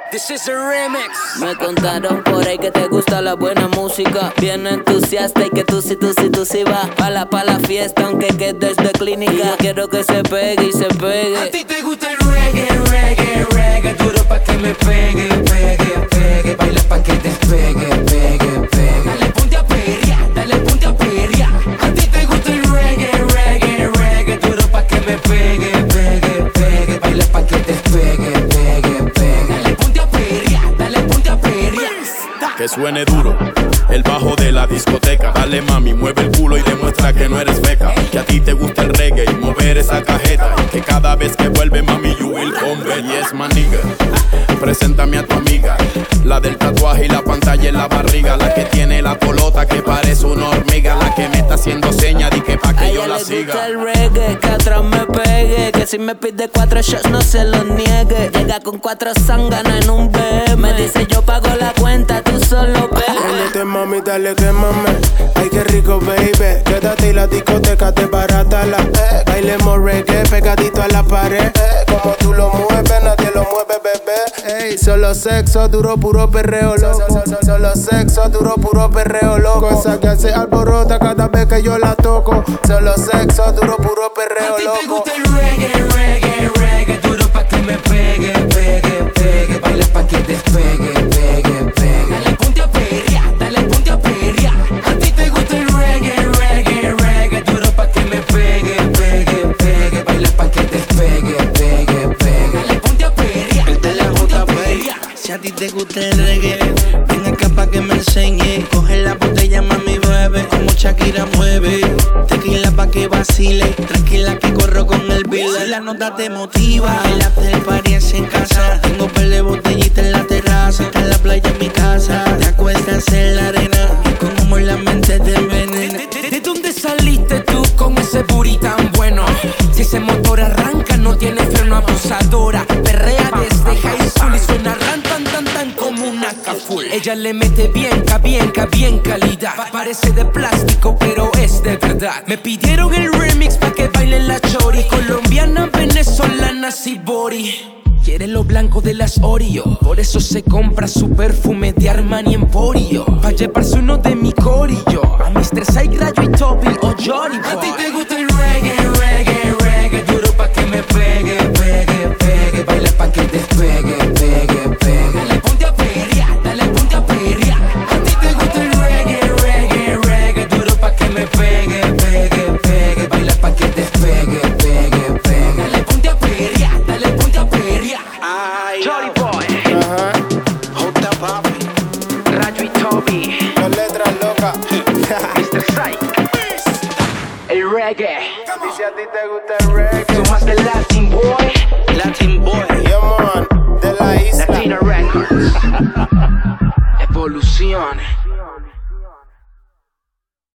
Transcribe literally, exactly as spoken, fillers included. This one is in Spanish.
This is a remix. Me contaron por ahí que te gusta la buena música, bien entusiasta y que tú sí, tú sí, tú sí vas pa' la, pa' la fiesta aunque quedes de clínica. Y yo quiero que se pegue y se pegue. A ti te gusta el reggae, reggae, reggae, duro pa' que me pegue, pegue, pegue. Baila pa' que despegue, pegue, pegue. Dale ponte a perrear, dale ponte a perrear. A ti te gusta el reggae, reggae, reggae, duro pa' que me pegue, pegue, pegue. Baila pa' que despegue, pegue, pegue. Dale ponte a perrear, dale ponte a perrear. Que suene duro el bajo de la discoteca. Dale mami, mueve el culo y demuestra que no eres feca. Que a ti te gusta el reggae y mover esa cajeta. Que cada vez que vuelve mami you will come back. Yes my nigga, preséntame a tu amiga, la del tatuaje y la pantalla en la barriga. La que tiene la colota que parece una hormiga. La que me está haciendo señas y que pa' que yo la siga. A ella le gusta el reggae, que atrás me pegue. Que si me pide cuatro shots no se los niegue. Llega con cuatro zánganas en un B M. Me dice yo pago la cuenta, tú solo ve. Prendete mami, dale quémame. Ay qué rico baby. Quédate y la discoteca te baratala. eh. Bailemos reggae pegadito a la pared. eh. Como tú lo mueves, nadie lo mueve bebé. Ey, solo sexo, duro, puro perreo loco. Solo sexo, duro, puro perreo loco. Cosa que hace alborota cada vez que yo la toco. Solo sexo, duro, puro perreo loco. A ti te gusta el reggae, reggae, reggae, duro pa' que me pegue, pegue, pegue. Baila pa' que despegue, pegue, pegue. Dale ponte a perrear, dale ponte a perrear. A ti te gusta el reggae, reggae, reggae, duro pa' que me pegue, pegue, pegue. Baila pa' que despegue, pegue, pegue. Dale ponte a perrear, dale ponte a perrear. Si a ti te gusta el reggae, ven acá pa' que me enseñe. Coge la botella, mami, bebe, como Shakira mueve. Tequila pa' que vacile, tranquila que corro con el bill. Si la nota te motiva, bailate el party en casa. Tengo par de botellitas en la terraza, está en la playa en mi casa. Te acuestas en la arena y con humo en la mente te envenena. ¿De, de, de dónde saliste tú con ese booty tan bueno? Si ese motor arranca no tiene freno, abusadora. Perrea desde high school y suena ran tan tan tan como una caful. Ella le mete bien, ca bien, ca bien calidad. Pa- parece de plástico pero es de verdad. Me pidieron el remix pa' que bailen la chori. Colombiana, venezolana, Sibori. Quiere lo blanco de las Oreo, por eso se compra su perfume de Armani Emporio. Pa' llevarse uno de mi corillo, a mister Sai, Rayo y Toby o Johnny Boy. A ti te gusta el reggae, reggae, reggae, duro pa' que me pegue, pegue, pegue. Baila pa' que despegue, pegue, pegue. Dale ponte a perrear, dale ponte a perrear. A ti te gusta el reggae, reggae, reggae, duro pa' que me pegue, pegue, pegue. Baila pa' que despegue, pegue, pegue. Dale ponte a perrear, dale ponte a perrear. Ay, Johnny Boy, Ajá, J papi. Rayo y Toby, las letras locas. mister Psych, el reggae. Y si a ti te gusta el reggae, Tú más que Latin Boy, Latin boy. yo man, de la isla. Latina Records. Evolución.